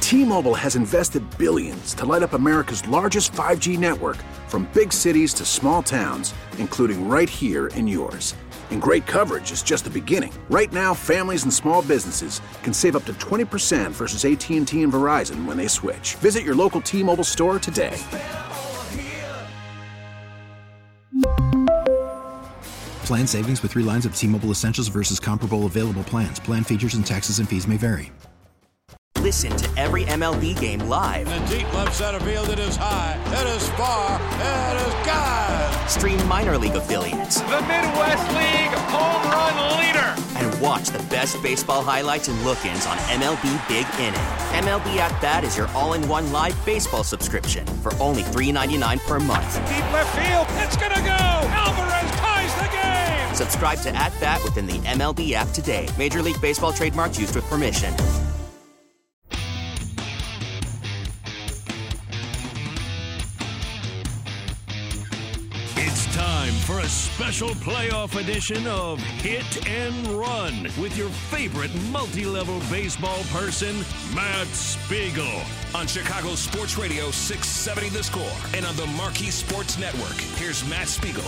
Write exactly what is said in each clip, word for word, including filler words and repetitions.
T-Mobile has invested billions to light up America's largest five G network, from big cities to small towns, including right here in yours. And great coverage is just the beginning. Right now, families and small businesses can save up to twenty percent versus A T and T and Verizon when they switch. Visit your local T-Mobile store today. Plan savings with three lines of T-Mobile Essentials versus comparable available plans. Plan features and taxes and fees may vary. Listen to every M L B game live. In the deep left center field, it is high, it is far, it is gone. Stream minor league affiliates. The Midwest League home run leader. And watch the best baseball highlights and look-ins on M L B Big Inning. M L B At Bat is your all-in-one live baseball subscription for only three dollars and ninety-nine cents per month. Deep left field, it's gonna go. Alvarez ties the game. Subscribe to At Bat within the M L B app today. Major League Baseball trademarks used with permission. Time for a special playoff edition of Hit and Run with your favorite multi-level baseball person, Matt Spiegel. On Chicago Sports Radio six seventy The Score and on the Marquee Sports Network. Here's Matt Spiegel.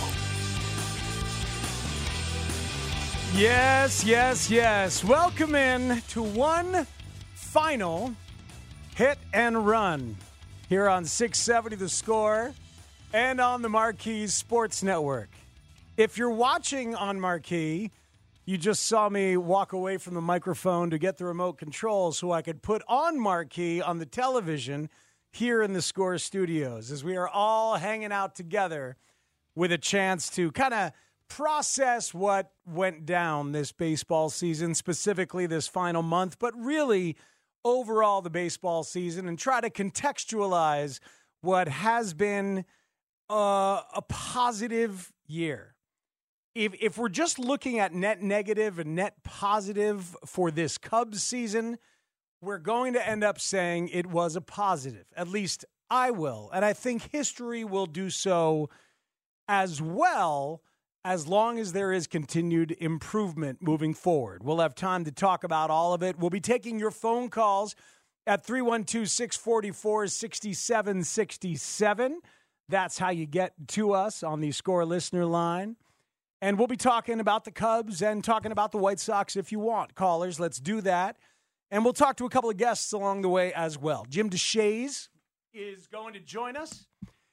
Yes, yes, yes. Welcome in to one final Hit and Run here on six seventy The Score and on the Marquee Sports Network. If you're watching on Marquee, you just saw me walk away from the microphone to get the remote control so I could put on Marquee on the television here in the Score studios, as we are all hanging out together with a chance to kind of process what went down this baseball season, specifically this final month, but really overall the baseball season, and try to contextualize what has been Uh, a positive year. If if we're just looking at net negative and net positive for this Cubs season, we're going to end up saying it was a positive. At least I will. And I think history will do so as well, as long as there is continued improvement moving forward. We'll have time to talk about all of it. We'll be taking your phone calls at three one two, six four four, six seven six seven. That's how you get to us on the Score listener line. And we'll be talking about the Cubs and talking about the White Sox if you want. Callers, let's do that. And we'll talk to a couple of guests along the way as well. Jim DeShays is going to join us.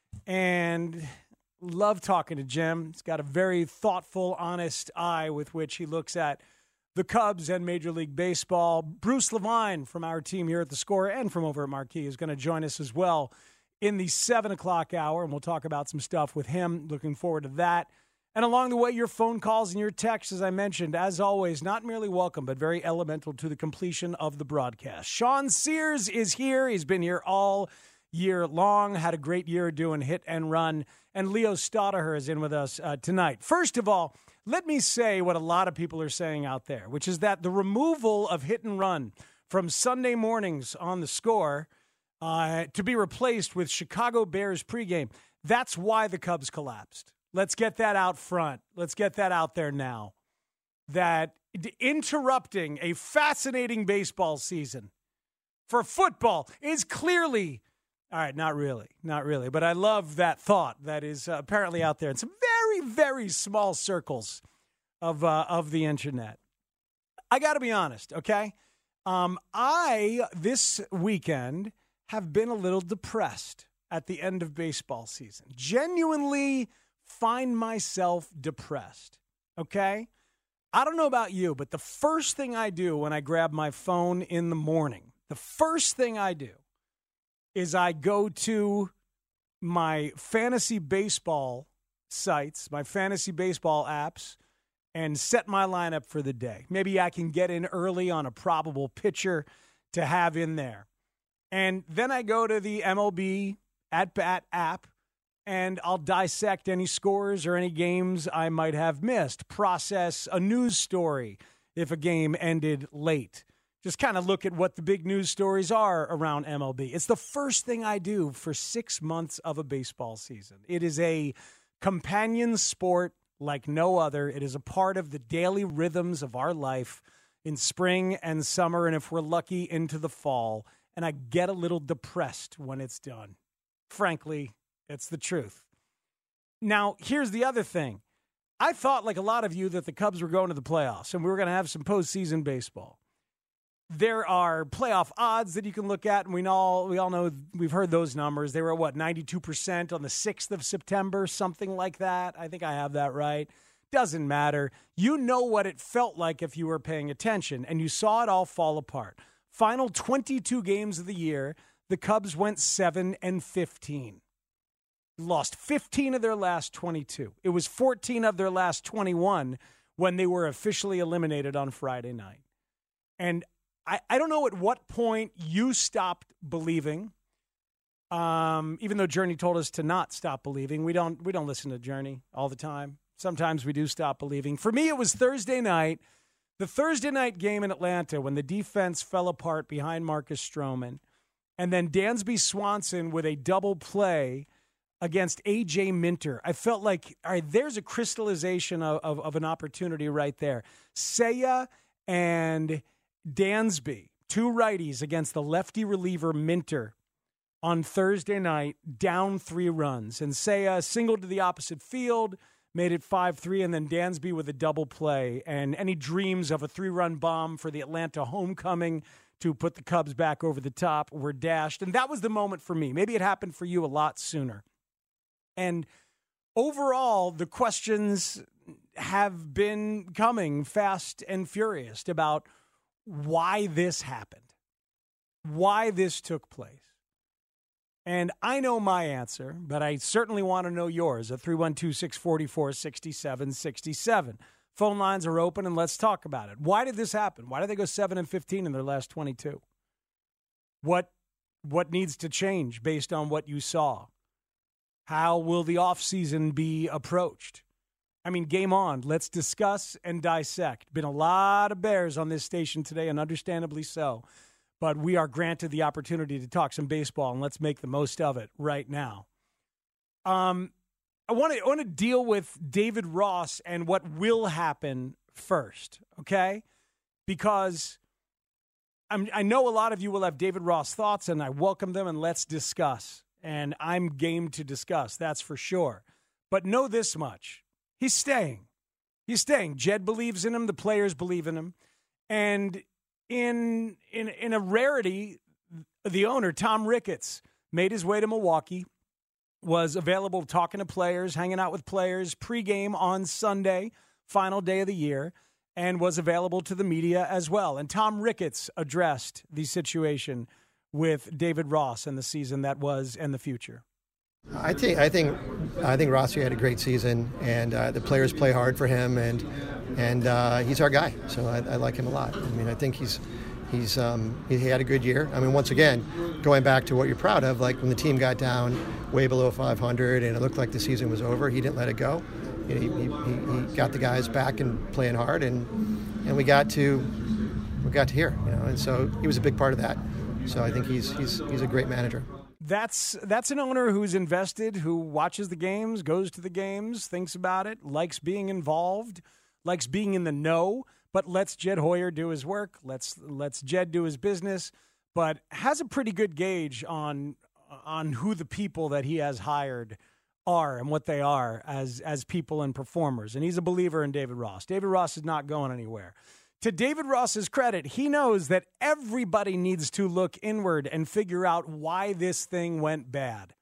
And love talking to Jim. He's got a very thoughtful, honest eye with which he looks at the Cubs and Major League Baseball. Bruce Levine from our team here at the Score and from over at Marquee is going to join us as well in the seven o'clock hour, and we'll talk about some stuff with him. Looking forward to that. And along the way, your phone calls and your texts, as I mentioned, as always, not merely welcome, but very elemental to the completion of the broadcast. Sean Sears is here. He's been here all year long, had a great year doing Hit and Run. And Leo Staudaher is in with us uh, tonight. First of all, let me say what a lot of people are saying out there, which is that the removal of Hit and Run from Sunday mornings on the Score Uh, to be replaced with Chicago Bears pregame. That's why the Cubs collapsed. Let's get that out front. Let's get that out there now. That interrupting a fascinating baseball season for football is clearly, all right, not really, not really, but I love that thought that is uh, apparently out there in some very, very small circles of uh, of the internet. I got to be honest, okay? Um, I, this weekend, have been a little depressed at the end of baseball season. Genuinely find myself depressed, okay? I don't know about you, but the first thing I do when I grab my phone in the morning, the first thing I do is I go to my fantasy baseball sites, my fantasy baseball apps, and set my lineup for the day. Maybe I can get in early on a probable pitcher to have in there. And then I go to the M L B At Bat app, and I'll dissect any scores or any games I might have missed, process a news story if a game ended late. Just kind of look at what the big news stories are around M L B. It's the first thing I do for six months of a baseball season. It is a companion sport like no other. It is a part of the daily rhythms of our life in spring and summer, and if we're lucky, into the fall. and I get a little depressed when it's done. Frankly, it's the truth. Now, here's the other thing. I thought, like a lot of you, that the Cubs were going to the playoffs and we were going to have some postseason baseball. There are playoff odds that you can look at, and we all we all know, we've heard those numbers. They were at, what, ninety-two percent on the sixth of September, something like that. I think I have that right. Doesn't matter. You know what it felt like if you were paying attention, and you saw it all fall apart. Final twenty-two games of the year, the Cubs went seven and fifteen. Lost fifteen of their last twenty-two. It was fourteen of their last twenty-one when they were officially eliminated on Friday night. And I, I don't know at what point you stopped believing. Um, even though Journey told us to not stop believing, we don't we don't listen to Journey all the time. Sometimes we do stop believing. For me, it was Thursday night, the Thursday night game in Atlanta when the defense fell apart behind Marcus Stroman, and then Dansby Swanson with a double play against A J Minter. I felt like, all right, there's a crystallization of, of, of an opportunity right there. Seiya and Dansby, two righties against the lefty reliever Minter on Thursday night, down three runs. And Seiya singled to the opposite field, made it five three, and then Dansby with a double play. And any dreams of a three-run bomb for the Atlanta homecoming to put the Cubs back over the top were dashed. And that was the moment for me. Maybe it happened for you a lot sooner. And overall, the questions have been coming fast and furious about why this happened, why this took place. And I know my answer, but I certainly want to know yours at three one two, six four four, six seven six seven. Phone lines are open, and let's talk about it. Why did this happen? Why did they go seven and fifteen in their last twenty-two? What, what needs to change based on what you saw? How will the offseason be approached? I mean, game on. Let's discuss and dissect. Been a lot of Bears on this station today, and understandably so. But we are granted the opportunity to talk some baseball, and let's make the most of it right now. Um, I want to I want to deal with David Ross and what will happen first, okay? Because I'm, I know a lot of you will have David Ross thoughts, and I welcome them, and let's discuss. And I'm game to discuss, that's for sure. But know this much. He's staying. He's staying. Jed believes in him. The players believe in him. And in in in a rarity, the owner, Tom Ricketts, made his way to Milwaukee, was available talking to players, hanging out with players pregame on Sunday, final day of the year, and was available to the media as well. And Tom Ricketts addressed the situation with David Ross and the season that was and the future. I think I think I think Rossi had a great season, and uh, the players play hard for him, and and uh, he's our guy. So I, I like him a lot. I mean, I think he's he's um, he had a good year. I mean, once again, going back to what you're proud of, like when the team got down way below five hundred and it looked like the season was over, he didn't let it go. He he, he, he got the guys back and playing hard, and and we got to we got to here, you know. And so he was a big part of that. So I think he's he's he's a great manager. That's that's an owner who's invested, who watches the games, goes to the games, thinks about it, likes being involved, likes being in the know, but lets Jed Hoyer do his work, lets lets Jed do his business, but has a pretty good gauge on on who the people that he has hired are and what they are as as people and performers. And he's a believer in David Ross. David Ross is not going anywhere. To David Ross's credit, he knows that everybody needs to look inward and figure out why this thing went bad,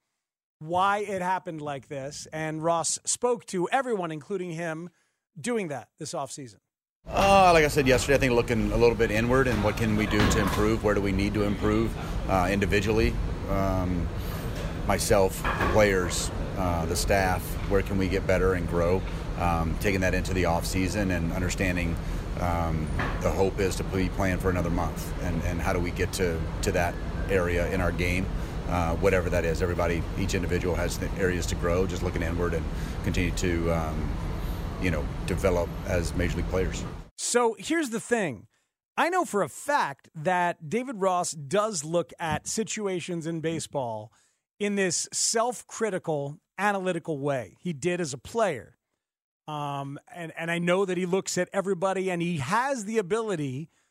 why it happened like this. And Ross spoke to everyone, including him, doing that this offseason. Uh, like I said yesterday, I think looking a little bit inward and what can we do to improve, where do we need to improve uh, individually, um, myself, the players, uh, the staff, where can we get better and grow, um, taking that into the offseason and understanding Um, the hope is to be playing for another month, and, and how do we get to, to that area in our game, uh, whatever that is. Everybody, each individual has the areas to grow, just looking inward and continue to, um, you know, develop as Major League players. So here's the thing. I know for a fact that David Ross does look at situations in baseball in this self-critical, analytical way. He did as a player. Um, and, and I know that he looks at everybody, and he has the ability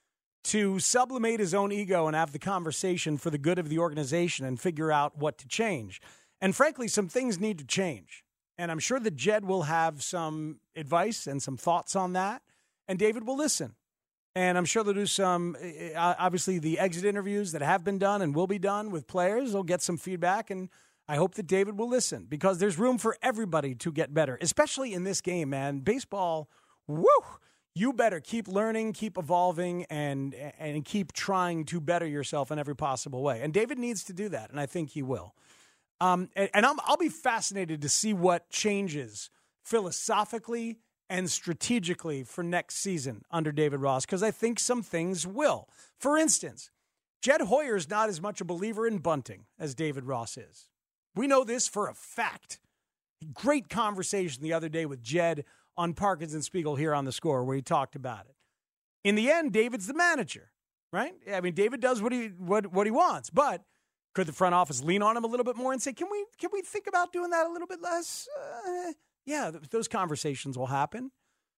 to sublimate his own ego and have the conversation for the good of the organization and figure out what to change. And frankly, some things need to change. And I'm sure that Jed will have some advice and some thoughts on that. And David will listen. And I'm sure they'll do some, uh, obviously, the exit interviews that have been done and will be done with players. They'll get some feedback. And I hope that David will listen because there's room for everybody to get better, especially in this game, man. Baseball, woo! You better keep learning, keep evolving, and and keep trying to better yourself in every possible way. And David needs to do that, and I think he will. Um, and and I'm, I'll be fascinated to see what changes philosophically and strategically for next season under David Ross, because I think some things will. For instance, Jed Hoyer's not as much a believer in bunting as David Ross is. We know this for a fact. Great conversation the other day with Jed on Parkins and Spiegel here on The Score where he talked about it. In the end, David's the manager, right? I mean, David does what he what what he wants, but could the front office lean on him a little bit more and say, can we can we think about doing that a little bit less? Uh, yeah, th- those conversations will happen.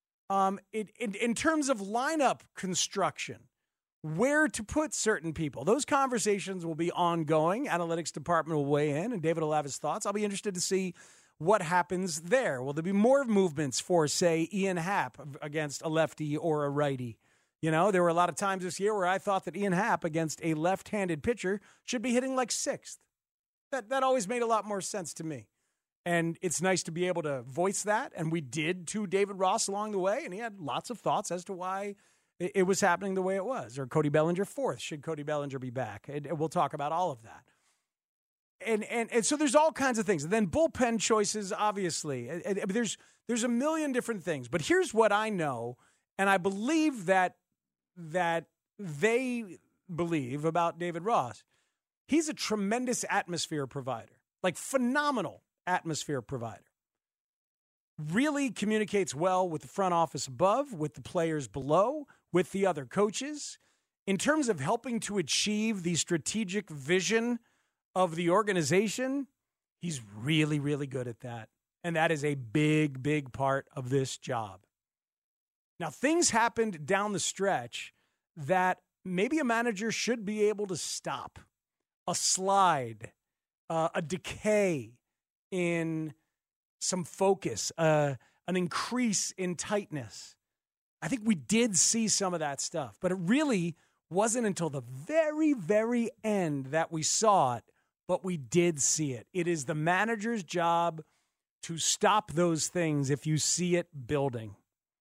Um, it, it, in terms of lineup construction, where to put certain people, those conversations will be ongoing. Analytics department will weigh in, and David will have his thoughts. I'll be interested to see what happens there. Will there be more movements for, say, Ian Happ against a lefty or a righty? You know, there were a lot of times this year where I thought that Ian Happ against a left-handed pitcher should be hitting like sixth. That that always made a lot more sense to me. And it's nice to be able to voice that, and we did to David Ross along the way, and he had lots of thoughts as to why it, it was happening the way it was. Or Cody Bellinger fourth. Should Cody Bellinger be back? And, and we'll talk about all of that. And, and and so there's all kinds of things. And then bullpen choices, obviously. And, and there's there's a million different things. But here's what I know, and I believe that that they believe about David Ross. He's a tremendous atmosphere provider, like phenomenal atmosphere provider. Really communicates well with the front office above, with the players below, with the other coaches. In terms of helping to achieve the strategic vision of the organization, he's really, really good at that. And that is a big, big part of this job. Now, things happened down the stretch that maybe a manager should be able to stop. A slide, uh, a decay in some focus, uh, an increase in tightness. I think we did see some of that stuff, but it really wasn't until the very, very end that we saw it. But we did see it. It is the manager's job to stop those things if you see it building.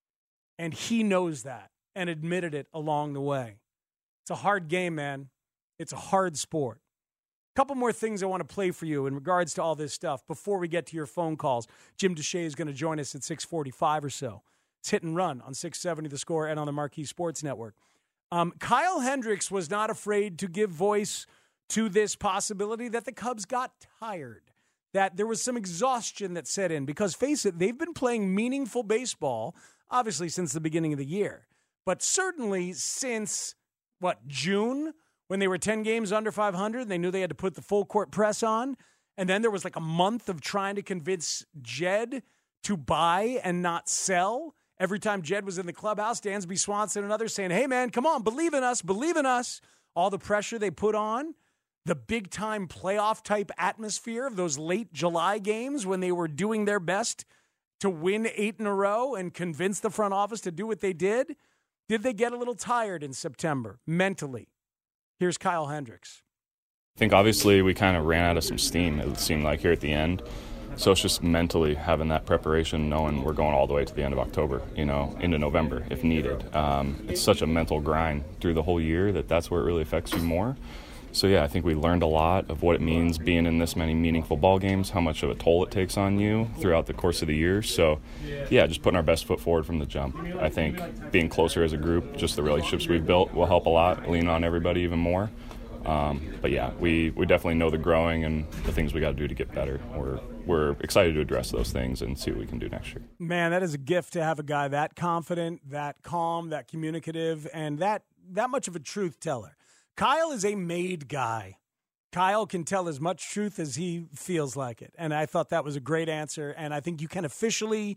And he knows that and admitted it along the way. It's a hard game, man. It's a hard sport. A couple more things I want to play for you in regards to all this stuff before we get to your phone calls. Jim Deshaies is going to join us at six forty-five or so. It's Hit and Run on six seventy The Score and on the Marquee Sports Network. Um, Kyle Hendricks was not afraid to give voice to this possibility that the Cubs got tired, that there was some exhaustion that set in. Because, face it, they've been playing meaningful baseball, obviously, since the beginning of the year. But certainly since, what, June, when they were ten games under five hundred, and they knew they had to put the full court press on. And then there was like a month of trying to convince Jed to buy and not sell. Every time Jed was in the clubhouse, Dansby Swanson and others saying, hey, man, come on, believe in us, believe in us. All the pressure they put on. The big-time playoff-type atmosphere of those late July games when they were doing their best to win eight in a row and convince the front office to do what they did? Did they get a little tired in September, mentally? Here's Kyle Hendricks. I think obviously we kind of ran out of some steam, it seemed like, here at the end. So it's just mentally having that preparation, knowing we're going all the way to the end of October, you know, into November if needed. Um, it's such a mental grind through the whole year that that's where it really affects you more. So, yeah, I think we learned a lot of what it means being in this many meaningful ball games, how much of a toll it takes on you throughout the course of the year. So, yeah, just putting our best foot forward from the jump. I think being closer as a group, just the relationships we've built will help a lot, lean on everybody even more. Um, but, yeah, we, we definitely know the growing and the things we got to do to get better. We're, we're excited to address those things and see what we can do next year. Man, that is a gift to have a guy that confident, that calm, that communicative, and that that much of a truth teller. Kyle is a made guy. Kyle can tell as much truth as he feels like it. And I thought that was a great answer. And I think you can officially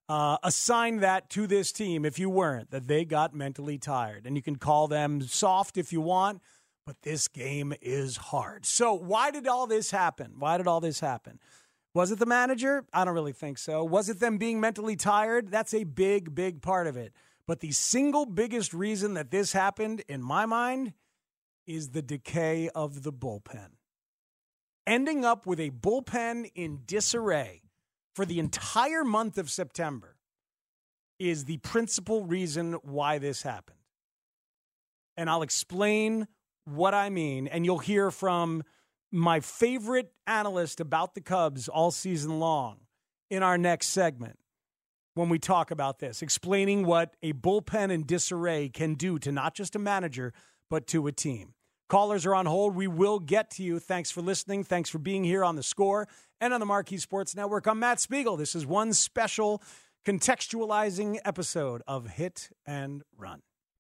Uh, assign that to this team if you weren't, that they got mentally tired. And you can call them soft if you want, but this game is hard. So why did all this happen? Why did all this happen? Was it the manager? I don't really think so. Was it them being mentally tired? That's a big, big part of it. But the single biggest reason that this happened, in my mind, is the decay of the bullpen. Ending up with a bullpen in disarray for the entire month of September is the principal reason why this happened. And I'll explain what I mean, and you'll hear from my favorite analyst about the Cubs all season long in our next segment when we talk about this, explaining what a bullpen in disarray can do to not just a manager, but to a team. Callers are on hold. We will get to you. Thanks for listening. Thanks for being here on The Score and on the Marquee Sports Network. I'm Matt Spiegel. This is one special contextualizing episode of Hit and Run.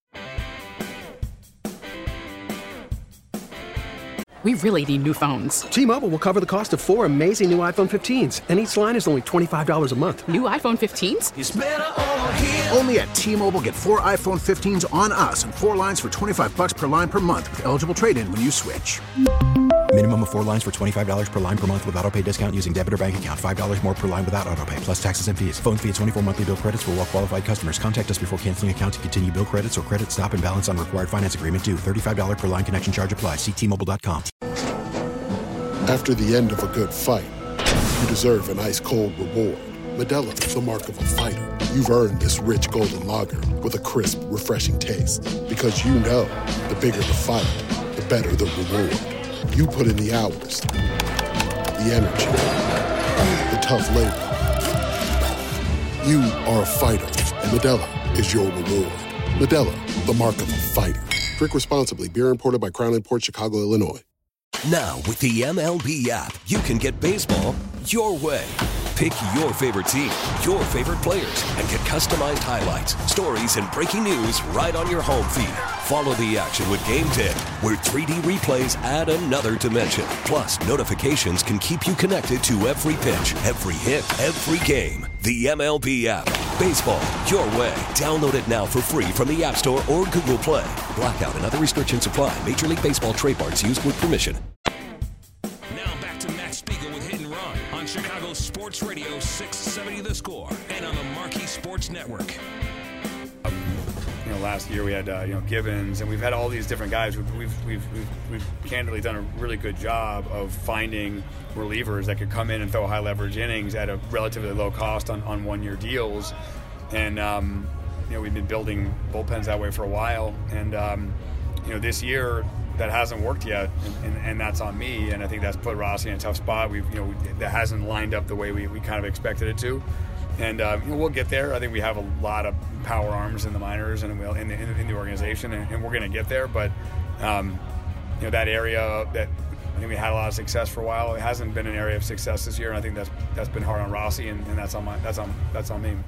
We really need new phones. T-Mobile will cover the cost of four amazing new iPhone fifteens, and each line is only twenty-five dollars a month. New iPhone fifteens? It's better over here. Only at T-Mobile, get four iPhone fifteens on us and four lines for twenty-five dollars per line per month with eligible trade-in when you switch. Minimum of four lines for twenty-five dollars per line per month with autopay discount using debit or bank account. five dollars more per line without autopay, plus taxes and fees. Phone fee at twenty-four monthly bill credits for well-qualified customers. Contact us before canceling account to continue bill credits or credit stop and balance on required finance agreement due. thirty-five dollars per line connection charge applies. See T Mobile dot com. After the end of a good fight, you deserve an ice-cold reward. Modelo is the mark of a fighter. You've earned this rich golden lager with a crisp, refreshing taste. Because you know, the bigger the fight, the better the reward. You put in the hours, the energy, the tough labor. You are a fighter, and Modelo is your reward. Modelo, the mark of a fighter. Drink responsibly. Beer imported by Crown Imports, Chicago, Illinois. Now, with the M L B app, you can get baseball your way. Pick your favorite team, your favorite players, and get customized highlights, stories, and breaking news right on your home feed. Follow the action with Game ten, where three D replays add another dimension. Plus, notifications can keep you connected to every pitch, every hit, every game. The M L B app. Baseball your way. Download it now for free from the App Store or Google Play. Blackout and other restrictions apply. Major League Baseball trademarks used with permission. Now back to Matt Spiegel with Hit and Run on Chicago Sports Radio six seventy The Score and on the Marquee Sports Network. Um, you know, last year we had uh, you know Gibbons, and we've had all these different guys. We've we've, we've we've we've candidly done a really good job of finding relievers that could come in and throw high leverage innings at a relatively low cost on, on one year deals, and um, you know we've been building bullpens that way for a while, and um, you know this year that hasn't worked yet, and, and, and that's on me, and I think that's put Rossi in a tough spot. We've you know that hasn't lined up the way we, we kind of expected it to. And uh, you know, we'll get there. I think we have a lot of power arms in the minors and we'll, in, the, in the organization, and, and we're going to get there. But um, you know, that area that I think we had a lot of success for a while. It hasn't been an area of success this year, and I think that's that's been hard on Rossi, and, and that's on my that's on that's on me.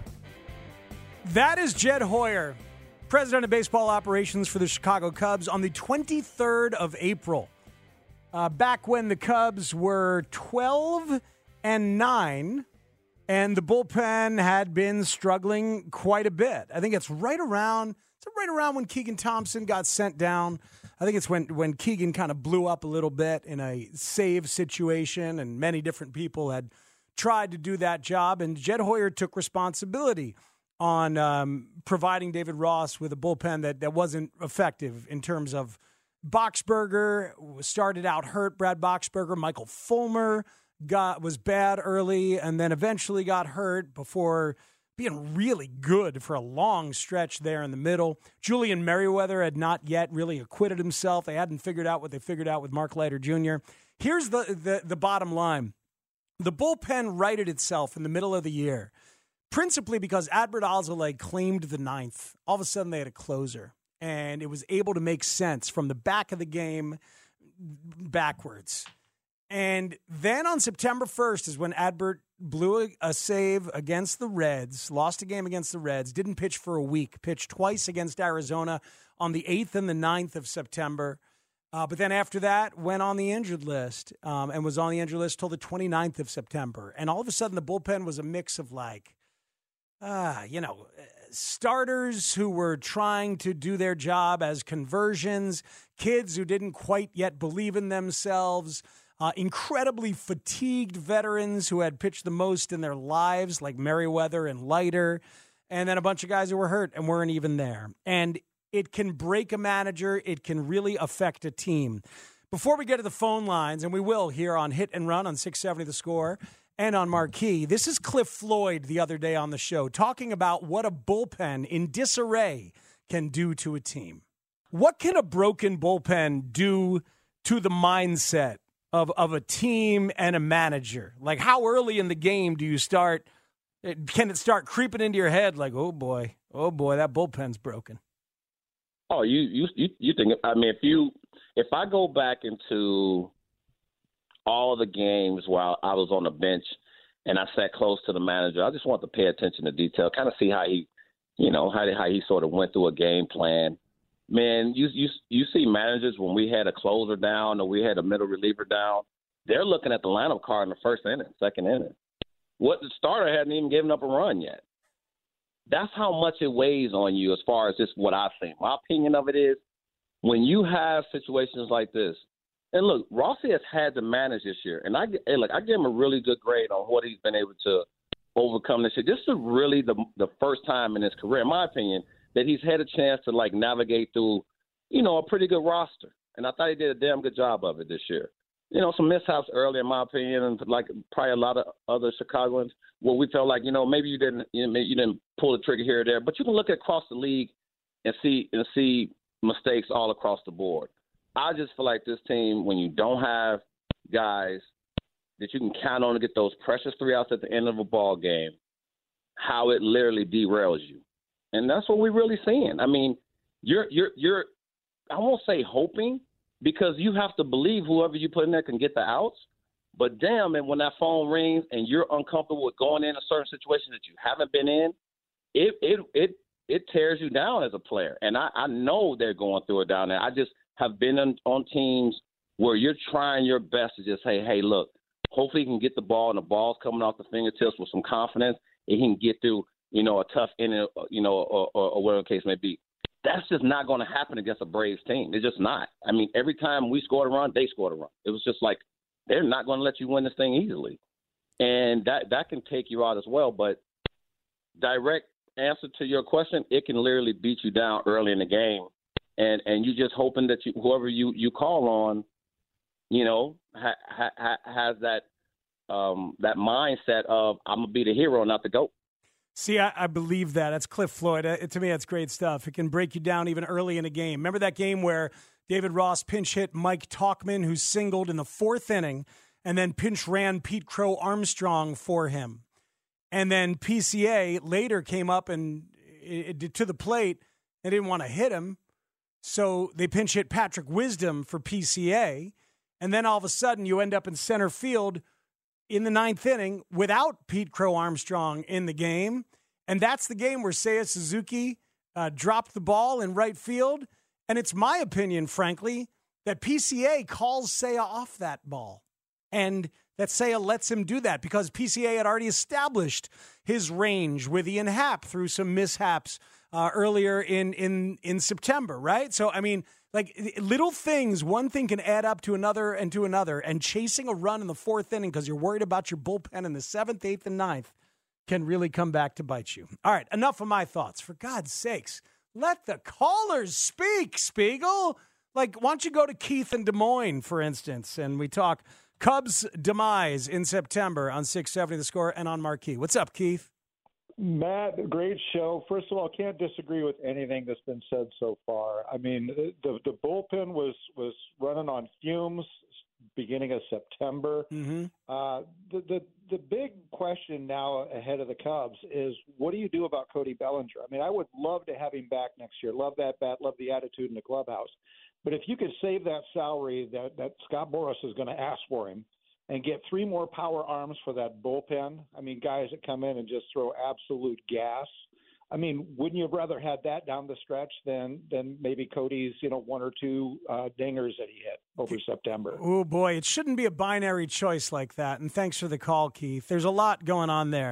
That is Jed Hoyer, president of baseball operations for the Chicago Cubs, on the twenty-third of April, uh, back when the Cubs were twelve and nine. And the bullpen had been struggling quite a bit. I think it's right around it's right around when Keegan Thompson got sent down. I think it's when, when Keegan kind of blew up a little bit in a save situation, and many different people had tried to do that job. And Jed Hoyer took responsibility on um, providing David Ross with a bullpen that, that wasn't effective in terms of Boxberger started out hurt, Brad Boxberger, Michael Fulmer got was bad early and then eventually got hurt before being really good for a long stretch there in the middle. Julian Merriweather had not yet really acquitted himself. They hadn't figured out what they figured out with Mark Leiter Junior Here's the, the, the bottom line. The bullpen righted itself in the middle of the year, principally because Adbert Alzolay claimed the ninth. All of a sudden they had a closer, and it was able to make sense from the back of the game backwards. And then on September first is when Adbert blew a, a save against the Reds, lost a game against the Reds, didn't pitch for a week, pitched twice against Arizona on the eighth and the ninth of September. Uh, but then after that, went on the injured list um, and was on the injured list till the twenty-ninth of September. And all of a sudden, the bullpen was a mix of like uh, you know, starters who were trying to do their job as conversions, kids who didn't quite yet believe in themselves, uh, incredibly fatigued veterans who had pitched the most in their lives, like Merriweather and Leiter, and then a bunch of guys who were hurt and weren't even there. And it can break a manager. It can really affect a team. Before we get to the phone lines, and we will here on Hit and Run on six seventy The Score and on Marquee, this is Cliff Floyd the other day on the show talking about what a bullpen in disarray can do to a team. What can a broken bullpen do to the mindset of, of a team and a manager? Like, how early in the game do you start, can it start creeping into your head like, oh boy, oh boy, that bullpen's broken? Oh, you you you, you think, I mean, if you, if I go back into all of the games while I was on the bench and I sat close to the manager, I just want to pay attention to detail, kind of see how he, you know, how, how he sort of went through a game plan. Man, you, you, you see managers when we had a closer down or we had a middle reliever down, they're looking at the lineup card in the first inning, second inning. What the starter hadn't even given up a run yet. That's how much it weighs on you as far as just what I think. My opinion of it is when you have situations like this, and look, Rossi has had to manage this year, and I hey, look, I give him a really good grade on what he's been able to overcome this year. This is really the the first time in his career, in my opinion, that he's had a chance to like navigate through, you know, a pretty good roster. And I thought he did a damn good job of it this year. You know, some mishaps early, in my opinion, and like probably a lot of other Chicagoans, where we felt like, you know, maybe you didn't, you know, maybe you didn't pull the trigger here or there, but you can look across the league and see and see mistakes all across the board. I just feel like this team, when you don't have guys that you can count on to get those precious three outs at the end of a ball game, how it literally derails you. And that's what we're really seeing. I mean, you're you're you're I won't say hoping, because you have to believe whoever you put in there can get the outs. But damn, and when that phone rings and you're uncomfortable with going in a certain situation that you haven't been in, it it it it tears you down as a player. And I, I know they're going through it down there. I just have been on, on teams where you're trying your best to just say, hey, look, hopefully he can get the ball and the ball's coming off the fingertips with some confidence and he can get through, you know, a tough inning, you know, or, or, or whatever the case may be. That's just not going to happen against a Braves team. It's just not. I mean, every time we scored a run, they scored a run. It was just like they're not going to let you win this thing easily. And that, that can take you out as well. But direct answer to your question, it can literally beat you down early in the game. And and you're just hoping that you, whoever you, you call on, you know, ha, ha, has that um, that mindset of I'm going to be the hero, not the GOAT. See, I, I believe that. That's Cliff Floyd. Uh, to me, that's great stuff. It can break you down even early in a game. Remember that game where David Ross pinch hit Mike Tauchman, who singled in the fourth inning, and then pinch ran Pete Crow Armstrong for him. And then P C A later came up and it, it, to the plate. They didn't want to hit him. So they pinch hit Patrick Wisdom for P C A. And then all of a sudden you end up in center field in the ninth inning without Pete Crow Armstrong in the game. And that's the game where Seiya Suzuki uh, dropped the ball in right field. And it's my opinion, frankly, that P C A calls Seiya off that ball. And that Seiya lets him do that because P C A had already established his range with Ian Happ through some mishaps uh, earlier in, in, in September, right? So, I mean, like little things, one thing can add up to another and to another, and chasing a run in the fourth inning because you're worried about your bullpen in the seventh, eighth, and ninth can really come back to bite you. All right, enough of my thoughts. For God's sakes, let the callers speak, Spiegel. Like, why don't you go to Keith in Des Moines, for instance, and we talk Cubs' demise in September on six seventy The Score and on Marquee. What's up, Keith? Matt, great show. First of all, can't disagree with anything that's been said so far. I mean, the the bullpen was, was running on fumes beginning of September. Mm-hmm. Uh, the, the the big question now ahead of the Cubs is, what do you do about Cody Bellinger? I mean, I would love to have him back next year. Love that bat, love the attitude in the clubhouse. But if you could save that salary that, that Scott Boras is going to ask for him and get three more power arms for that bullpen, I mean, guys that come in and just throw absolute gas, I mean, wouldn't you have rather had that down the stretch than than maybe Cody's, you know, one or two uh, dingers that he hit over September? Oh, boy, it shouldn't be a binary choice like that. And thanks for the call, Keith. There's a lot going on there.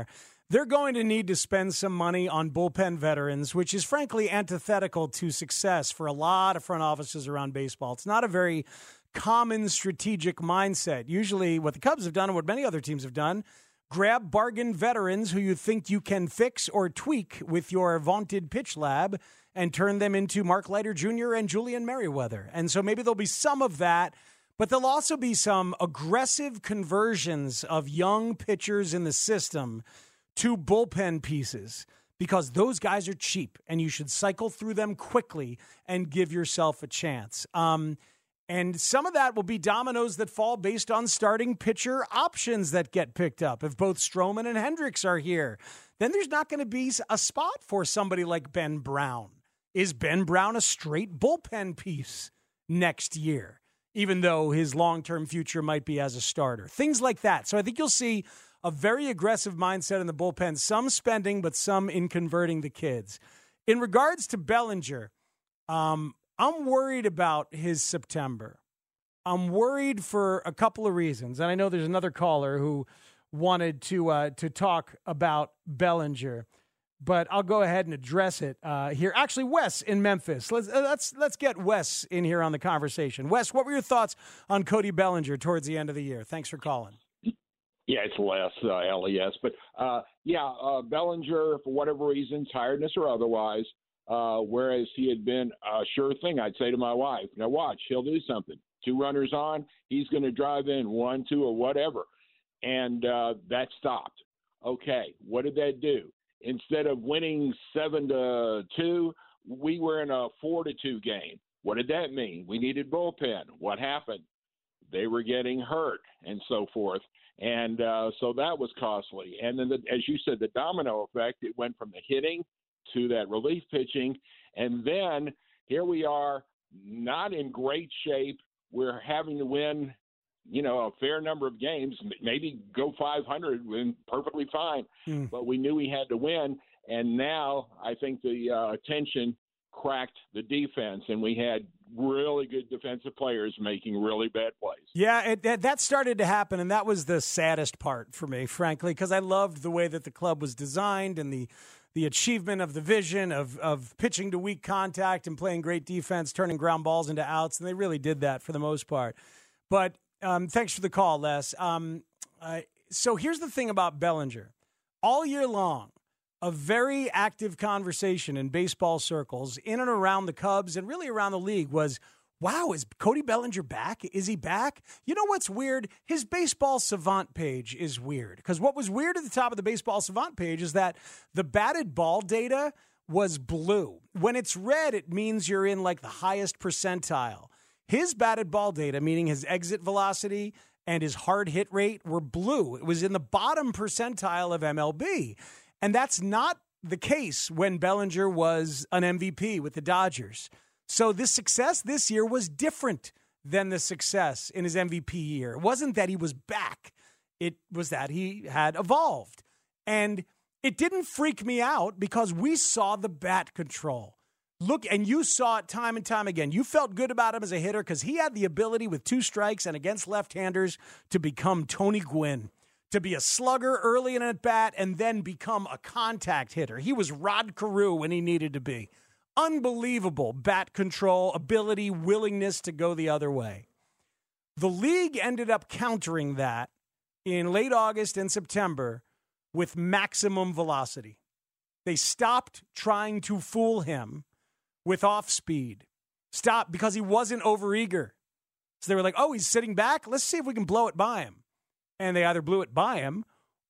they're going to need to spend some money on bullpen veterans, which is frankly antithetical to success for a lot of front offices around baseball. It's not a very common strategic mindset. Usually what the Cubs have done and what many other teams have done, grab bargain veterans who you think you can fix or tweak with your vaunted pitch lab and turn them into Mark Leiter Junior and Julian Merriweather. And so maybe there'll be some of that, but there'll also be some aggressive conversions of young pitchers in the system to bullpen pieces because those guys are cheap and you should cycle through them quickly and give yourself a chance. Um, And some of that will be dominoes that fall based on starting pitcher options that get picked up. If both Stroman and Hendricks are here, then there's not going to be a spot for somebody like Ben Brown. Is Ben Brown a straight bullpen piece next year, even though his long-term future might be as a starter? Things like that. So I think you'll see a very aggressive mindset in the bullpen, some spending, but some in converting the kids. In regards to Bellinger, um, I'm worried about his September. I'm worried for a couple of reasons. And I know there's another caller who wanted to uh, to talk about Bellinger, but I'll go ahead and address it uh, here. Actually, Wes in Memphis. Let's, uh, let's, let's get Wes in here on the conversation. Wes, what were your thoughts on Cody Bellinger towards the end of the year? Thanks for calling. Yeah, it's Les, uh, L E S. But, uh, yeah, uh, Bellinger, for whatever reason, tiredness or otherwise, Uh, whereas he had been a sure thing, I'd say to my wife, now watch, he'll do something. Two runners on, he's going to drive in one, two, or whatever. And uh, that stopped. Okay, what did that do? Instead of winning seven to two, we were in a four to two game. What did that mean? We needed bullpen. What happened? They were getting hurt and so forth. And uh, so that was costly. And then, the, as you said, the domino effect, it went from the hitting to that relief pitching. And then here we are, not in great shape. We're having to win, you know, a fair number of games, maybe go five hundred, win perfectly fine. Mm. But we knew we had to win. And now I think the uh, attention cracked the defense, and we had really good defensive players making really bad plays. Yeah, it, that, that started to happen, and that was the saddest part for me, frankly, because I loved the way that the club was designed and the the achievement of the vision of of pitching to weak contact and playing great defense, turning ground balls into outs, and they really did that for the most part. But um, thanks for the call, Les. Um, uh, so here's the thing about Bellinger. All year long, a very active conversation in baseball circles in and around the Cubs and really around the league was, wow, is Cody Bellinger back? Is he back? You know what's weird? His Baseball Savant page is weird. Because what was weird at the top of the Baseball Savant page is that the batted ball data was blue. When it's red, it means you're in like the highest percentile. His batted ball data, meaning his exit velocity and his hard hit rate, were blue. It was in the bottom percentile of M L B. And that's not the case when Bellinger was an M V P with the Dodgers. So this success this year was different than the success in his M V P year. It wasn't that he was back. It was that he had evolved. And it didn't freak me out because we saw the bat control. Look, and you saw it time and time again. You felt good about him as a hitter because he had the ability with two strikes and against left-handers to become Tony Gwynn, to be a slugger early in an at-bat and then become a contact hitter. He was Rod Carew when he needed to be. Unbelievable bat control, ability, willingness to go the other way. The league ended up countering that in late August and September with maximum velocity. They stopped trying to fool him with off speed. Stopped because he wasn't overeager. So they were like, oh, he's sitting back? Let's see if we can blow it by him. And they either blew it by him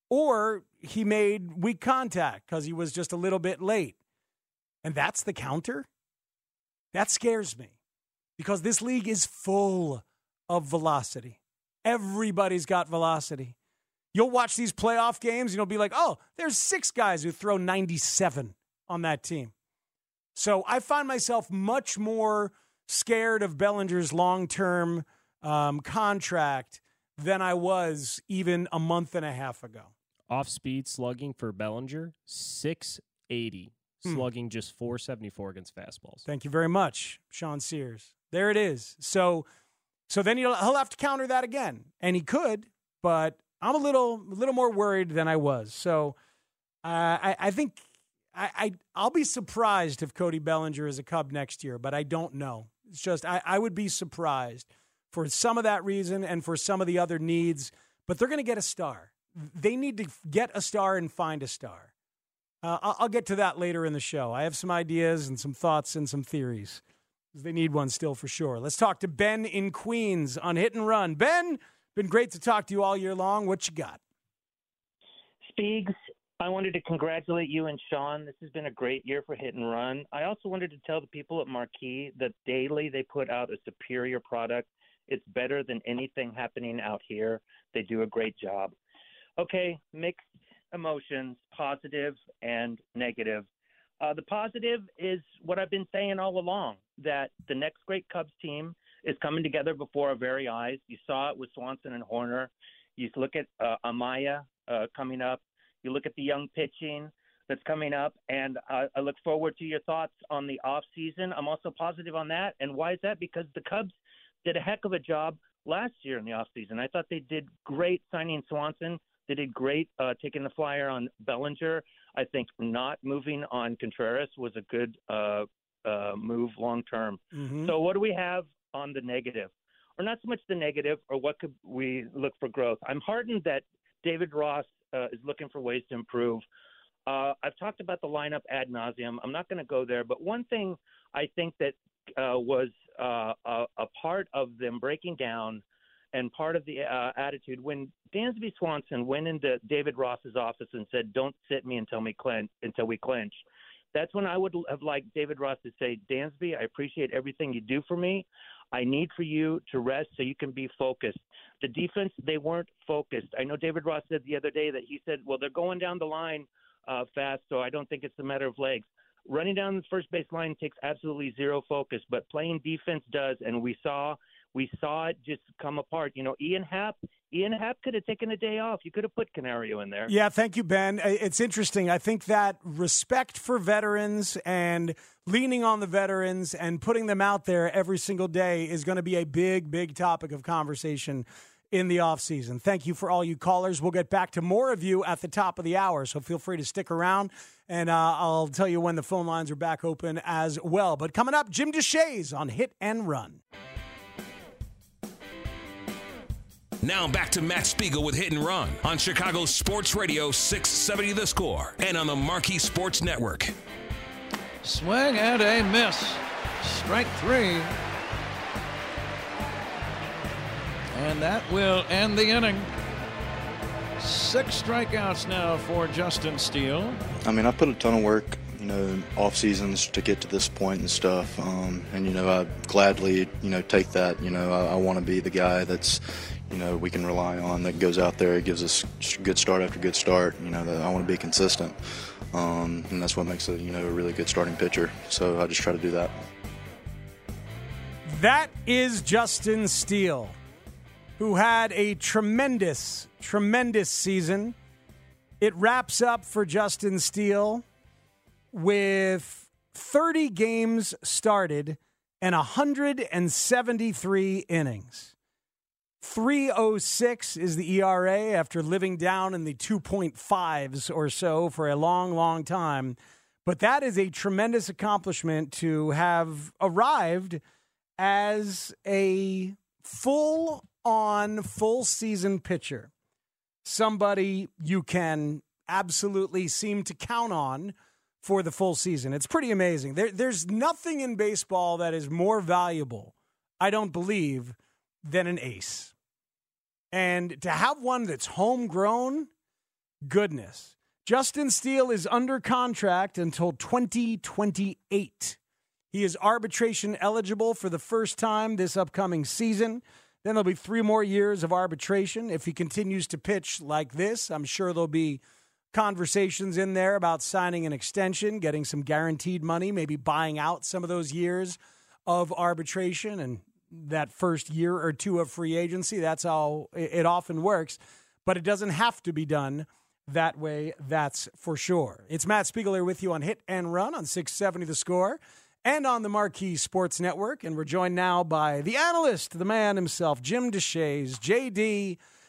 or he made weak contact because he was just a little bit late. And that's the counter? That scares me because this league is full of velocity. Everybody's got velocity. You'll watch these playoff games and you'll be like, oh, there's six guys who throw ninety-seven on that team. So I find myself much more scared of Bellinger's long-term um, contract than I was even a month and a half ago. Off-speed slugging for Bellinger, six eighty. Slugging just four seventy-four against fastballs. Thank you very much, Sean Sears. There it is. So so then he'll, he'll have to counter that again. And he could, but I'm a little a little more worried than I was. So Uh, I, I think I, I, I'll be surprised if Cody Bellinger is a Cub next year, but I don't know. It's just I, I would be surprised for some of that reason and for some of the other needs, but they're going to get a star. They need to get a star and find a star. Uh, I'll, I'll get to that later in the show. I have some ideas and some thoughts and some theories. They need one still for sure. Let's talk to Ben in Queens on Hit and Run. Ben, been great to talk to you all year long. What you got? Speegs, I wanted to congratulate you and Sean. This has been a great year for Hit and Run. I also wanted to tell the people at Marquee that daily they put out a superior product. It's better than anything happening out here. They do a great job. Okay, mixed emotions, positive and negative. Uh, the positive is what I've been saying all along, that the next great Cubs team is coming together before our very eyes. You saw it with Swanson and Horner. You look at uh, Amaya uh, coming up. You look at the young pitching that's coming up, and uh, I look forward to your thoughts on the offseason. I'm also positive on that. And why is that? Because the Cubs did a heck of a job last year in the offseason. I thought they did great signing Swanson. They did great uh, taking the flyer on Bellinger. I think not moving on Contreras was a good uh, uh, move long term. Mm-hmm. So what do we have on the negative? Or not so much the negative, or what could we look for growth? I'm heartened that David Ross uh, is looking for ways to improve. Uh, I've talked about the lineup ad nauseum. I'm not going to go there, but one thing I think that uh, was uh, a, a part of them breaking down and part of the uh, attitude when Dansby Swanson went into David Ross's office and said, "Don't sit me until we clinch." Until we clinch. That's when I would have liked David Ross to say, "Dansby, I appreciate everything you do for me. I need for you to rest so you can be focused." The defense, they weren't focused. I know David Ross said the other day that he said, well, they're going down the line uh, fast, so I don't think it's a matter of legs. Running down the first base line takes absolutely zero focus, but playing defense does, and we saw we saw it just come apart. You know, Ian Happ, Ian Happ could have taken a day off. You could have put Canario in there. Yeah, thank you, Ben. It's interesting. I think that respect for veterans and leaning on the veterans and putting them out there every single day is going to be a big, big topic of conversation in the offseason. Thank you for all you callers. We'll get back to more of you at the top of the hour, so feel free to stick around, and uh, I'll tell you when the phone lines are back open as well. But coming up, Jim Deshaies on Hit and Run. Now back to Matt Spiegel with Hit and Run on Chicago Sports Radio six seventy The Score and on the Marquee Sports Network. Swing and a miss. Strike three. And that will end the inning. Six strikeouts now for Justin Steele. I mean, I put a ton of work, you know, off seasons to get to this point and stuff. Um, and, you know, I gladly, you know, take that. You know, I, I want to be the guy that's, you know, we can rely on, that goes out there, gives us good start after good start. You know, that I want to be consistent. Um, and that's what makes it, you know, a really good starting pitcher. So I just try to do that. That is Justin Steele, who had a tremendous, tremendous season. It wraps up for Justin Steele with thirty games started and one hundred seventy-three innings. three oh six is the E R A after living down in the two point fives or so for a long, long time. But that is a tremendous accomplishment to have arrived as a full-on, full-season pitcher. Somebody you can absolutely seem to count on for the full season. It's pretty amazing. There, there's nothing in baseball that is more valuable, I don't believe, than an ace. And to have one that's homegrown, goodness. Justin Steele is under contract until twenty twenty-eight. He is arbitration eligible for the first time this upcoming season. Then there'll be three more years of arbitration. If he continues to pitch like this, I'm sure there'll be conversations in there about signing an extension, getting some guaranteed money, maybe buying out some of those years of arbitration and that first year or two of free agency. That's how it often works. But it doesn't have to be done that way, that's for sure. It's Matt Spiegel here with you on Hit and Run on six seventy The Score and on the Marquee Sports Network. And we're joined now by the analyst, the man himself, Jim Deshaies. J D,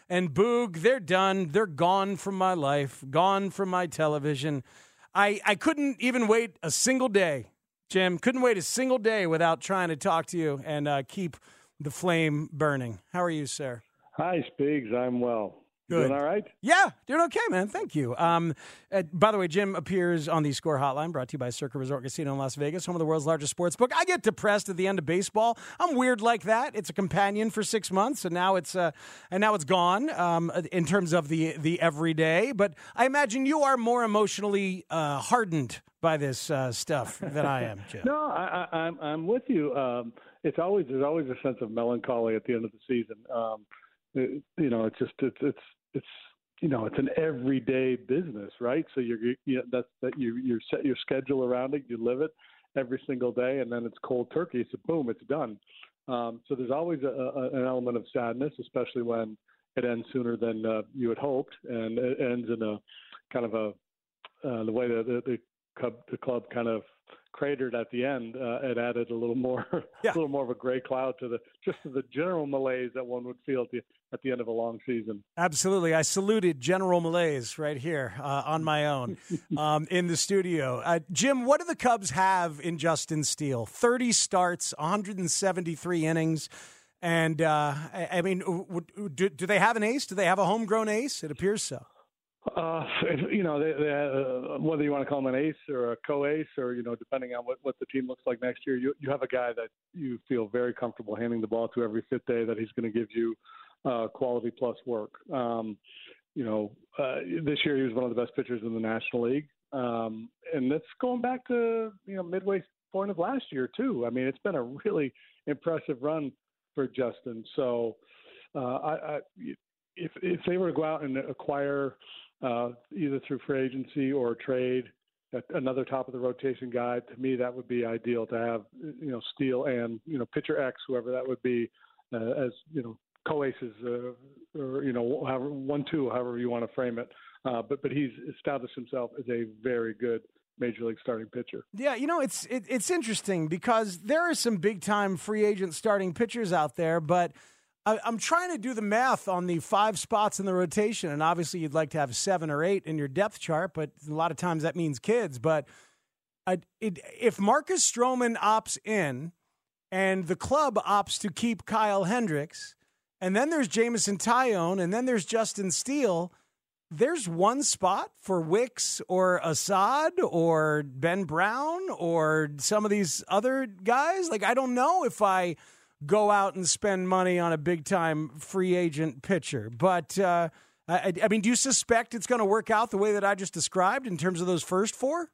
and Boog, they're done. They're gone from my life, gone from my television. I, I couldn't even wait a single day, Jim. Couldn't wait a single day without trying to talk to you and uh, keep the flame burning. How are you, sir? Hi, Speaks. I'm well. Good. Doing all right? Yeah, doing okay, man. Thank you. Um, uh, by the way, Jim appears on the Score Hotline, brought to you by Circa Resort Casino in Las Vegas, home of the world's largest sports book. I get depressed at the end of baseball. I'm weird like that. It's a companion for six months, and now it's uh, and now it's gone. Um, in terms of the the everyday, but I imagine you are more emotionally uh, hardened by this uh, stuff than I am, Jim. No, I, I, I'm I'm with you. Um, it's always there's always a sense of melancholy at the end of the season. Um, it, you know, it's just it's it's. It's you know it's an everyday business, right? So you're you, that's that you you set your schedule around it, you live it every single day, and then it's cold turkey. It's a boom, it's done. Um, so there's always a, a, an element of sadness, especially when it ends sooner than uh, you had hoped, and it ends in a kind of a uh, the way that the, the club the club kind of cratered at the end. Uh, it added a little more yeah. a little more of a gray cloud to the just to the general malaise that one would feel at the at the end of a long season. Absolutely. I saluted General Malaise right here uh, on my own um, in the studio. Uh, Jim, what do the Cubs have in Justin Steele? thirty starts, one hundred seventy-three innings. And, uh, I, I mean, do, do they have an ace? Do they have a homegrown ace? It appears so. Uh, you know, they, they, uh, whether you want to call him an ace or a co-ace or, you know, depending on what, what the team looks like next year, you, you have a guy that you feel very comfortable handing the ball to every fifth day, that he's going to give you uh, quality plus work. Um, you know, uh, this year he was one of the best pitchers in the National League. Um, and that's going back to, you know, midway point of last year, too. I mean, it's been a really impressive run for Justin. So uh, I, I, if, if they were to go out and acquire – Uh, either through free agency or trade, another top of the rotation guy, to me that would be ideal to have, you know, Steele and, you know, pitcher X, whoever that would be, uh, as, you know, co-aces, uh, or, you know, however, one, two, however you want to frame it. Uh, but, but he's established himself as a very good Major League starting pitcher. Yeah, you know, it's it, it's interesting because there are some big-time free agent starting pitchers out there, but I'm trying to do the math on the five spots in the rotation, and obviously you'd like to have seven or eight in your depth chart, but a lot of times that means kids. But I, it, if Marcus Stroman opts in and the club opts to keep Kyle Hendricks, and then there's Jameson Taillon, and then there's Justin Steele, there's one spot for Wicks or Assad or Ben Brown or some of these other guys. Like, I don't know if I go out and spend money on a big-time free agent pitcher. But, uh, I, I mean, do you suspect it's going to work out the way that I just described in terms of those first four?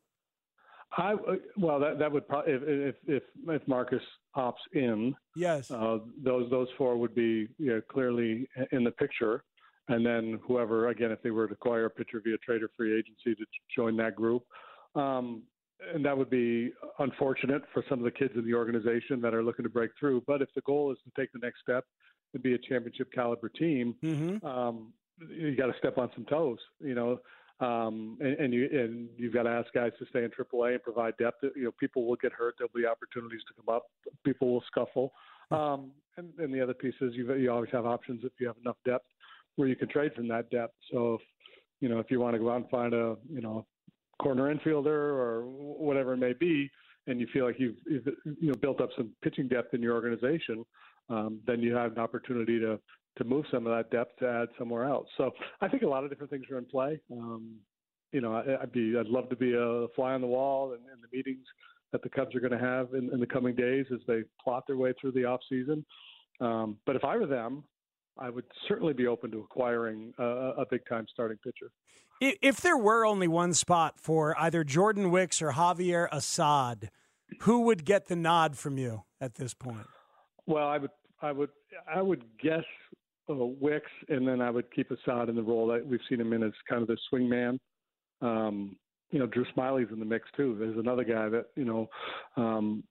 I Well, that, that would probably, if, if, if, if Marcus opts in, yes, uh, those those four would be, you know, clearly in the picture. And then whoever, again, if they were to acquire a pitcher via trade or free agency to join that group, um, and that would be unfortunate for some of the kids in the organization that are looking to break through. But if the goal is to take the next step and be a championship caliber team, mm-hmm. um, you got to step on some toes, you know, um, and, and you and you've got to ask guys to stay in triple A and provide depth. You know, people will get hurt. There'll be opportunities to come up. People will scuffle. Um, and, and the other piece is you you always have options if you have enough depth where you can trade from that depth. So, if, you know, if you want to go out and find a, you know, corner infielder or whatever it may be, and you feel like you've, you've you know built up some pitching depth in your organization, um, then you have an opportunity to to move some of that depth to add somewhere else. So I think a lot of different things are in play. Um, you know, I, I'd be I'd love to be a fly on the wall in, in the meetings that the Cubs are going to have in, in the coming days as they plot their way through the off season. Um, but if I were them, I would certainly be open to acquiring a, a big-time starting pitcher. If there were only one spot for either Jordan Wicks or Javier Assad, who would get the nod from you at this point? Well, I would, I would, I would guess uh, Wicks, and then I would keep Assad in the role that we've seen him in as kind of the swing man. Um, you know, Drew Smiley's in the mix too. There's another guy that you know. Um,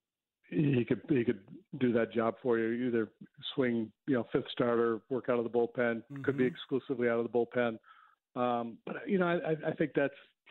He could he could do that job for you. Either swing, you know, fifth starter, work out of the bullpen. Mm-hmm. Could be exclusively out of the bullpen. Um, but you know, I, I think that's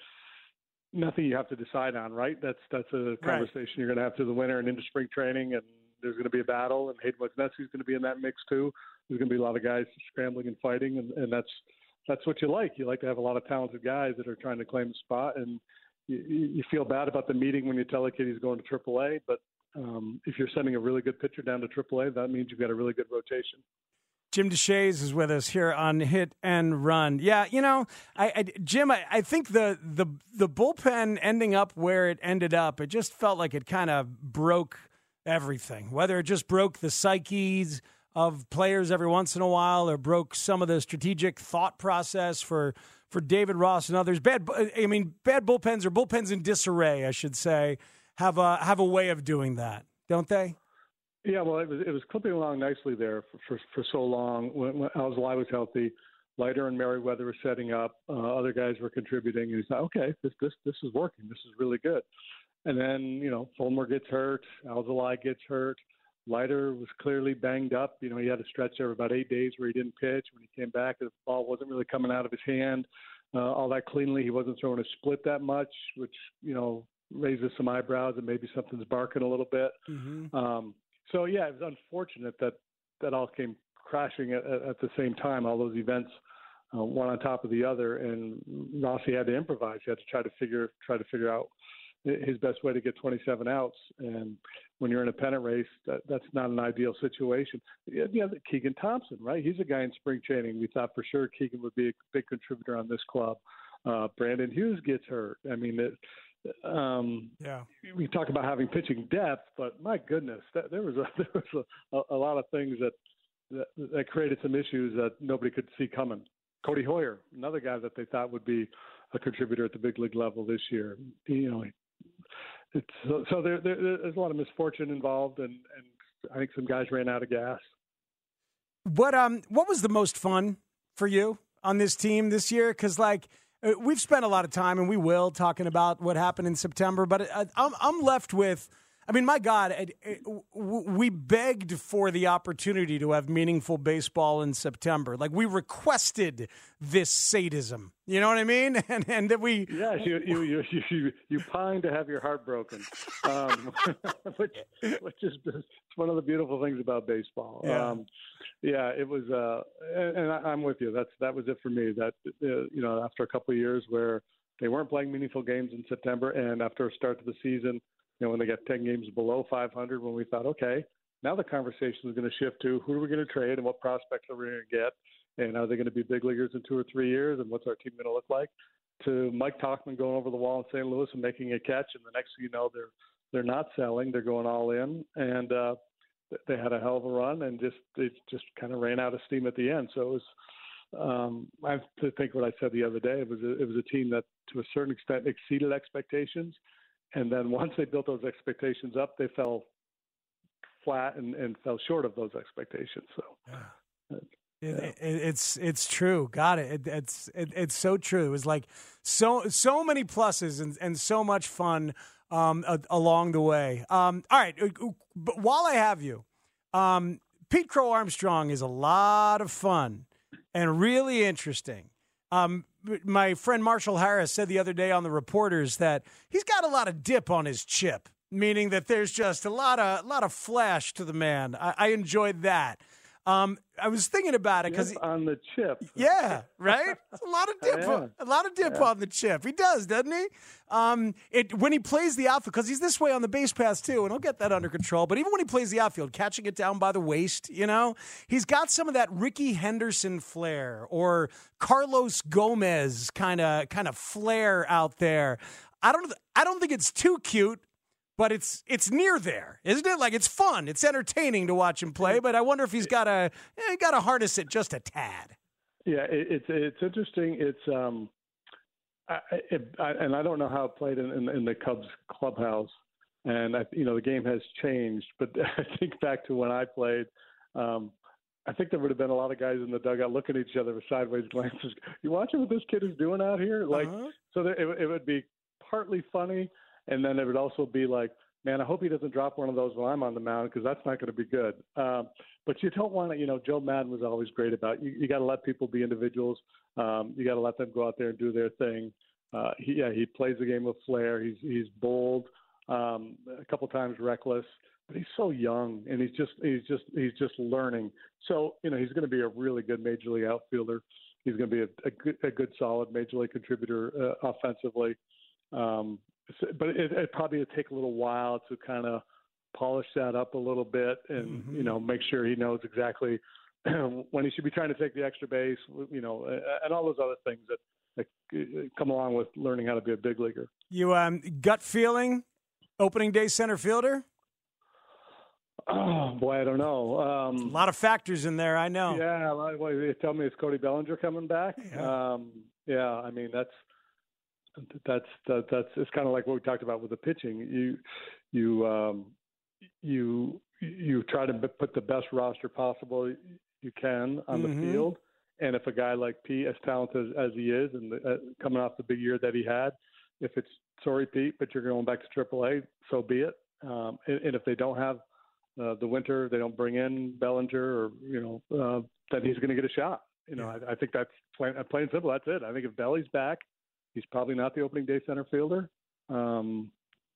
nothing you have to decide on, right? That's that's a conversation right. you're going to have through the winter and into spring training, and there's going to be a battle. And Hayden Wesneski's going to be in that mix too. there's going to be a lot of guys scrambling and fighting, and, and that's that's what you like. You like to have a lot of talented guys that are trying to claim a spot, and you, you feel bad about the meeting when you tell a kid he's going to triple A, but um, if you're sending a really good pitcher down to triple A, that means you've got a really good rotation. Jim Deshaies is with us here on Hit and Run. Yeah, you know, I, I, Jim, I, I think the, the the bullpen ending up where it ended up, it just felt like it kind of broke everything. Whether it just broke the psyches of players every once in a while, or broke some of the strategic thought process for for David Ross and others. Bad, I mean, bad bullpens or bullpens in disarray, I should say, have a have a way of doing that, don't they? Yeah, well, it was it was clipping along nicely there for for, for so long. When, when Alzolay was healthy, Leiter and Merriweather were setting up. Uh, other guys were contributing, and he thought, okay, this this this is working. This is really good. And then you know, Fulmer gets hurt. Alzolay gets hurt. Leiter was clearly banged up. You know, he had a stretch there of about eight days where he didn't pitch. When he came back, the ball wasn't really coming out of his hand uh, all that cleanly. He wasn't throwing a split that much, which you know raises some eyebrows and maybe something's barking a little bit. Mm-hmm. Um, So, yeah, it was unfortunate that that all came crashing at, at the same time, all those events, uh, one on top of the other. And Rossi had to improvise. He had to try to figure try to figure out his best way to get twenty-seven outs. And when you're in a pennant race, that, that's not an ideal situation. Yeah, you know, Keegan Thompson, right? He's a guy in spring training. We thought for sure Keegan would be a big contributor on this club. Uh, Brandon Hughes gets hurt. I mean, it, Um, yeah, we talk about having pitching depth, but my goodness, that, there was a, there was a, a lot of things that, that that created some issues that nobody could see coming. Cody Hoyer, another guy that they thought would be a contributor at the big league level this year. You know, it's so, so there, there, there's a lot of misfortune involved, and, and I think some guys ran out of gas. What um what was the most fun for you on this team this year? Because like. We've spent a lot of time, and we will, talking about what happened in September. But I'm I'm left with, I mean, my God, we begged for the opportunity to have meaningful baseball in September. Like, we requested this sadism. You know what I mean? And and that we yes, you you you you, you pine to have your heart broken, um, which which is it's one of the beautiful things about baseball. Yeah. Um, yeah, it was, uh, and, and I, I'm with you. That's that was it for me. That uh, you know, after a couple of years where they weren't playing meaningful games in September, and after a start to the season, you know, when they got ten games below five hundred, when we thought, okay, now the conversation is going to shift to who are we going to trade and what prospects are we going to get, and are they going to be big leaguers in two or three years, and what's our team going to look like? To Mike Tauchman going over the wall in Saint Louis and making a catch, and the next thing you know, they're they're not selling, they're going all in, and uh, they had a hell of a run, and just they just kind of ran out of steam at the end. So it was, um, I have to think what I said the other day. It was a, it was a team that, to a certain extent, exceeded expectations, and then once they built those expectations up, they fell flat and, and fell short of those expectations. So. Yeah. It, it, it's it's true. Got it. it it's it, it's so true. It was like so so many pluses and, and so much fun um, a, along the way. Um, all right, but while I have you, um, Pete Crow Armstrong is a lot of fun and really interesting. Um, my friend Marshall Harris said the other day on the Reporters that he's got a lot of dip on his chip, meaning that there's just a lot of a lot of flash to the man. I, I enjoyed that. Um, I was thinking about it because on the chip, yeah, right. It's a lot of dip, yeah. a lot of dip yeah. on the chip. He does, doesn't he? Um, it when he plays the outfield, because he's this way on the base pass too, and he'll get that under control. But even when he plays the outfield, catching it down by the waist, you know, he's got some of that Ricky Henderson flair or Carlos Gomez kind of kind of flair out there. I don't, I don't think it's too cute. But it's it's near there, isn't it? Like, it's fun, it's entertaining to watch him play. But I wonder if he's got to eh, got to harness it just a tad. Yeah, it, it's it's interesting. It's um, I, it, I, and I don't know how it played in, in, in the Cubs clubhouse, and I, you know the game has changed. But I think back to when I played, um, I think there would have been a lot of guys in the dugout looking at each other with sideways glances. You watching what this kid is doing out here? Like, uh-huh. so there, it, it would be partly funny. And then it would also be like, man, I hope he doesn't drop one of those while I'm on the mound because that's not going to be good. Um, but you don't want to, you know, Joe Madden was always great about you. You got to let people be individuals. Um, you got to let them go out there and do their thing. Uh, he, yeah, he plays the game with flair. He's he's bold, um, a couple times reckless. but he's so young, and he's just he's just he's just learning. So you know he's going to be a really good major league outfielder. He's going to be a, a good a good solid major league contributor uh, offensively. Um, but it, it probably would take a little while to kind of polish that up a little bit, and mm-hmm. you know make sure he knows exactly when he should be trying to take the extra base. You know, and all those other things that. that come along with learning how to be a big leaguer. You um, gut feeling, opening day center fielder? Oh, boy, I don't know. Um, a lot of factors in there, I know. Yeah, well, you tell me, is Cody Bellinger coming back? Yeah, um, yeah I mean, that's that's that, that's it's kind of like what we talked about with the pitching. You you um, you you try to put the best roster possible you can on mm-hmm. the field. And if a guy like Pete, as talented as he is, and the, uh, coming off the big year that he had, if it's sorry Pete, but you're going back to triple A, so be it. Um, and, and if they don't have uh, the winter, they don't bring in Bellinger, or you know, uh, then he's going to get a shot. You know, I, I think that's plain, plain and simple. That's it. I think if Belly's back, he's probably not the opening day center fielder. Um,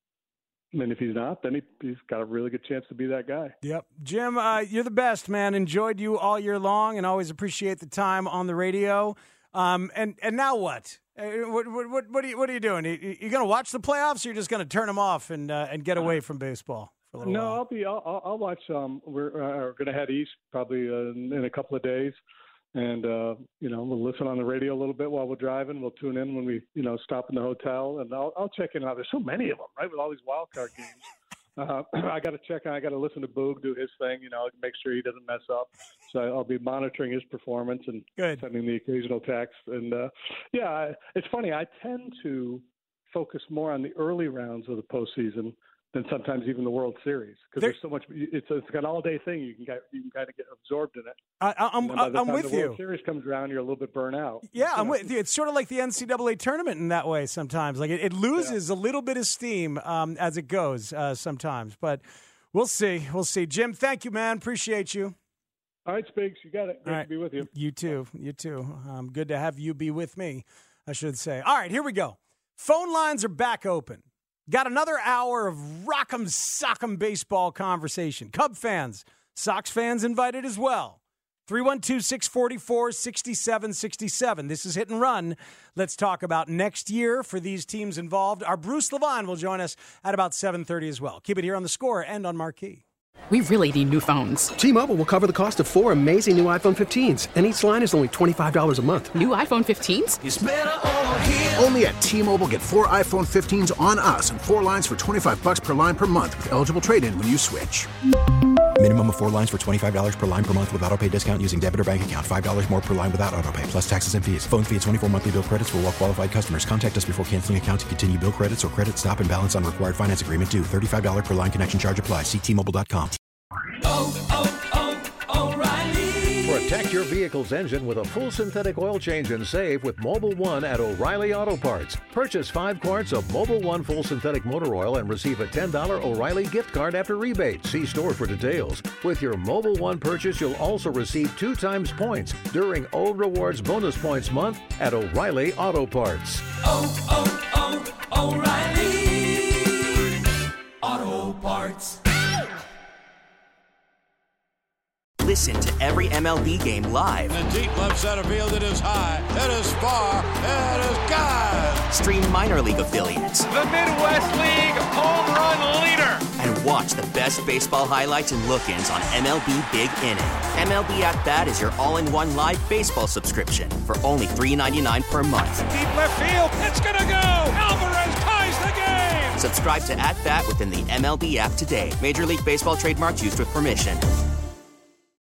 And if he's not, then he, he's got a really good chance to be that guy. Yep. Jim, uh, you're the best, man. Enjoyed you all year long and always appreciate the time on the radio. Um, and, and now what? Uh, what, what, what, are you, what are you doing? You, you going to watch the playoffs, or you're just going to turn them off and uh, and get away from baseball for a little no, while? I'll be. I'll, I'll watch. Um, we're, uh, we're going to head east probably uh, in a couple of days. And, uh, you know, we'll listen on the radio a little bit while we're driving. We'll tune in when we, you know, stop in the hotel. And I'll, I'll check in out. There's so many of them, right, with all these wild card games. Uh, I got to check on. I got to listen to Boog do his thing, you know, make sure he doesn't mess up. So I'll be monitoring his performance and Good. sending the occasional text. And, uh, yeah, it's funny. I tend to focus more on the early rounds of the postseason than sometimes even the World Series, because there's so much. It's, it's an all-day thing. You can get, you can kind of get absorbed in it. I, I'm, I'm I'm with the you. World Series comes around, you're a little bit burnt out. Yeah, I'm with you. It's sort of like the N C double A tournament in that way sometimes. Like it, it loses yeah. a little bit of steam um, as it goes uh, sometimes. But we'll see. We'll see. Jim, thank you, man. Appreciate you. All right, Spigs, you got it. Great right. to be with you. You too. You too. Um, good to have you be with me, I should say. All right, here we go. Phone lines are back open. Got another hour of rock'em sock'em baseball conversation. Cub fans, Sox fans invited as well. three one two, six four four, six seven six seven. This is Hit and Run. Let's talk about next year for these teams involved. Our Bruce Levine will join us at about seven thirty as well. Keep it here on The Score and on Marquee. We really need new phones. T-Mobile will cover the cost of four amazing new iPhone fifteens, and each line is only twenty-five dollars a month. New iPhone fifteens? It's better over here. Only at T-Mobile, get four iPhone fifteens on us and four lines for twenty-five dollars per line per month with eligible trade-in when you switch. Minimum of four lines for twenty-five dollars per line per month with autopay discount using debit or bank account. five dollars more per line without autopay, plus taxes and fees. Phone fee at twenty-four monthly bill credits for well-qualified customers. Contact us before canceling account to continue bill credits or credit stop and balance on required finance agreement due. thirty-five dollars per line connection charge applies. See T Mobile dot com. Oh, oh, O'Reilly. Protect your vehicle's engine with a full synthetic oil change and save with Mobil one at O'Reilly Auto Parts. Purchase five quarts of Mobil one full synthetic motor oil and receive a ten dollars O'Reilly gift card after rebate. See store for details. With your Mobil one purchase, you'll also receive two times points during O Rewards Bonus Points Month at O'Reilly Auto Parts. Oh, oh, oh, O'Reilly Auto Parts. Listen to every M L B game live. In the deep left center field, it is high, it is far, it is gone. Stream minor league affiliates. The Midwest League home run leader. And watch the best baseball highlights and look-ins on M L B Big Inning. M L B At Bat is your all-in-one live baseball subscription for only three ninety-nine per month. Deep left field, it's gonna go. Alvarez ties the game. Subscribe to At Bat within the M L B app today. Major League Baseball trademarks used with permission.